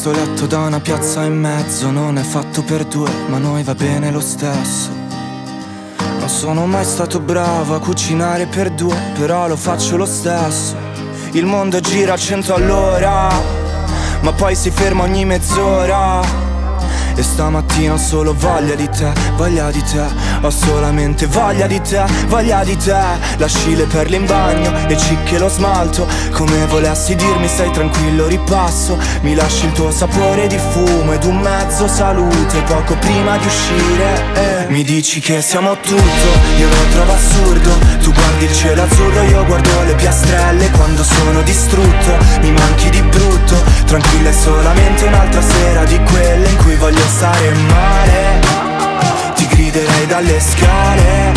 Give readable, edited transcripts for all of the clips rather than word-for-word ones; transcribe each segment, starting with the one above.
questo letto da una piazza in mezzo non è fatto per due, ma a noi va bene lo stesso. Non sono mai stato bravo a cucinare per due, però lo faccio lo stesso. Il mondo gira a 100 all'ora, ma poi si ferma ogni mezz'ora. E stamattina ho solo voglia di te, voglia di te. Ho solamente voglia di te, voglia di te. Lasci le perle in bagno, le cicche e lo smalto. Come volessi dirmi stai tranquillo, ripasso. Mi lasci il tuo sapore di fumo ed un mezzo salute poco prima di uscire. Mi dici che siamo tutto, io lo trovo assurdo. Tu guardi il cielo azzurro, io guardo le piastrelle. Quando sono distrutto, mi manchi di brutto. Tranquilla è solamente un'altra sera di quelle in cui voglio stare male. Ti griderei dalle scale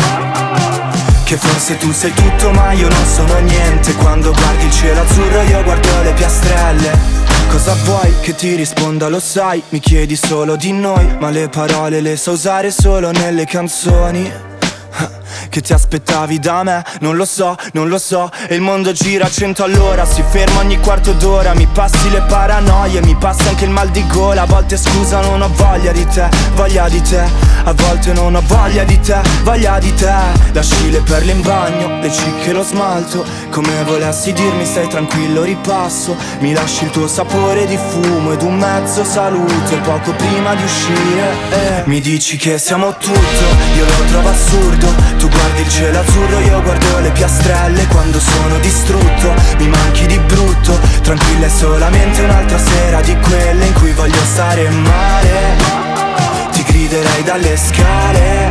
che forse tu sei tutto ma io non sono niente. Quando guardi il cielo azzurro io guardo le piastrelle. Cosa vuoi che ti risponda, lo sai, mi chiedi solo di noi, ma le parole le so usare solo nelle canzoni. Che ti aspettavi da me? Non lo so, non lo so. E il mondo gira a 100 all'ora, si ferma ogni quarto d'ora. Mi passi le paranoie, mi passa anche il mal di gola. A volte scusa non ho voglia di te, voglia di te. A volte non ho voglia di te, voglia di te. Lasci le perle in bagno, le cicche e lo smalto. Come volessi dirmi stai tranquillo, ripasso. Mi lasci il tuo sapore di fumo ed un mezzo salute poco prima di uscire. Mi dici che siamo tutto, io lo trovo assurdo. Tu guardi il cielo azzurro, io guardo le piastrelle. Quando sono distrutto, mi manchi di brutto. Tranquilla è solamente un'altra sera di quelle in cui voglio stare male. Ti griderei dalle scale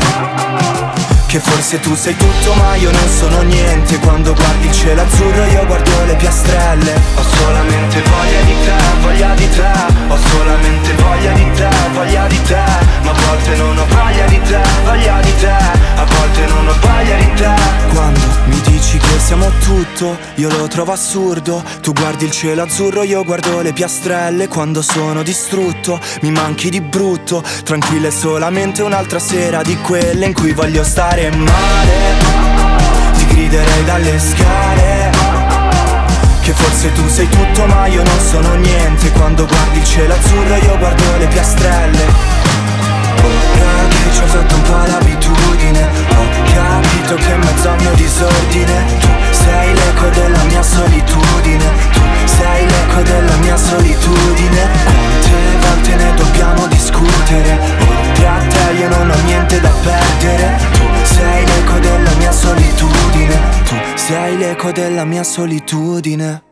che forse tu sei tutto ma io non sono niente. Quando guardi il cielo azzurro io guardo le piastrelle. Ho solamente voglia di te, voglia di te. Ho solamente voglia di te, voglia di te. Ma a volte non ho voglia di te, voglia di te. A volte non ho voglia di te. Quando mi dici che siamo tutto, io lo trovo assurdo. Tu guardi il cielo azzurro, io guardo le piastrelle. Quando sono distrutto, mi manchi di brutto. Tranquilla è solamente un'altra sera di quelle in cui voglio stare male. Ti griderei dalle scale che forse tu sei tutto ma io non sono niente. Quando guardi il cielo azzurro io guardo le piastrelle. Ora che ci ho fatto un po' l'abitudine, ho capito che in mezzo al mio disordine tu sei l'eco della mia solitudine. Tu sei l'eco della mia solitudine. Quante volte ne dobbiamo discutere? Oltre a te io non ho niente da perdere. Tu sei l'eco della mia solitudine. Tu sei l'eco della mia solitudine.